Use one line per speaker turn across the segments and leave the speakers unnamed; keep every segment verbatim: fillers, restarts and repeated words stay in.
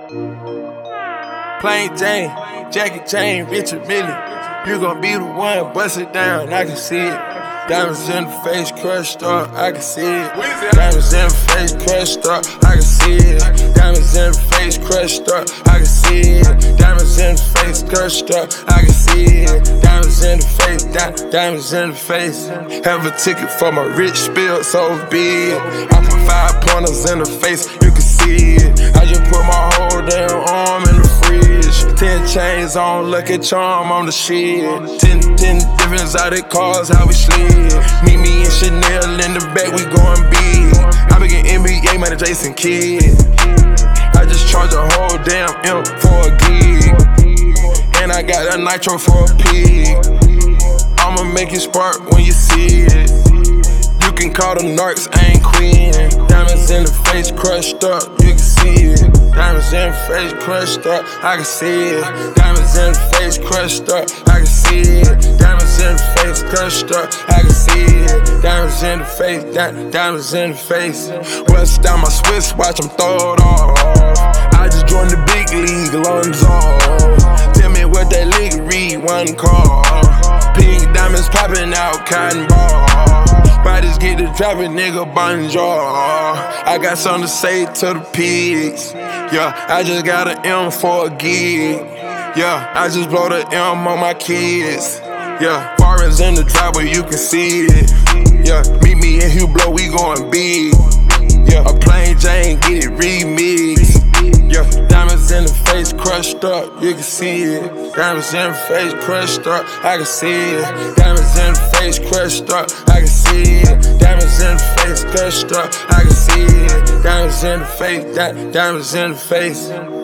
Plain Jane, Jackie Chain, Richard Mille. You gon' be the one, bust it down, I can see it. Diamonds in the face, crushed up, I can see it. Diamonds in the face, crushed up, I can see it. Diamonds in the face, crushed up, I can see it. Diamonds in the face, crushed up, I can see it. Diamonds in the face, di- diamonds in the face. Have a ticket for my rich spill, so big. I put five pointers in the face, you can see it. I just put my whole damn arm in the fridge. Ten chains on, Lucky Charm on the shit. Ten, ten different exotic cars, how we slid. Meet me and Chanel in the back, we going big. I be getting N B A, man, Jason Kidd. I just charge a whole damn M for a gig. And I got a nitro for a pig. I'ma make it spark when you see it. You can call them narcs, I ain't queen. Diamonds in the face, crushed up, you can see it. Diamonds in the face, crushed up, I can see it. Diamonds in the face, crushed up, I can see it. Diamonds in the face, crushed up, I can see it. Diamonds in the face, di- diamonds in the face. West down my Swiss watch, I'm throw it off. I just joined the big league, lungs off. Tell me what that league read, one call. Pink diamonds popping out, cotton ball. Bodies get the dropping, nigga, bonjour. I got something to say to the pigs. Yeah, I just got an M for a gig. Yeah, I just blow the M on my kids. Yeah, foreigns in the driveway, you can see it. Yeah, meet me in Hublot, we going big. Yeah, a plain Jane, get it remixed. Yeah, diamonds in the face, crushed up, you can see it. Diamonds in the face, crushed up, I can see it. Diamonds in the face, crushed up, I can see it. Diamonds in the face, crushed up, I can see it. Diamonds in the face, di- diamonds in the face.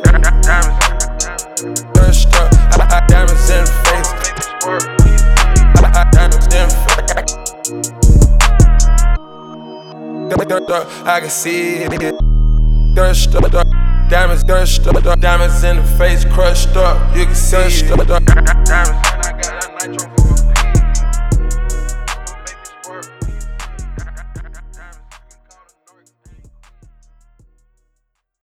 Diamonds crushed up, diamonds in the face. Diamonds in the face. I can see it. Crushed up. Diamonds crushed up, diamonds in the face, crushed up, you can see it. Diamonds, and I got a nitro.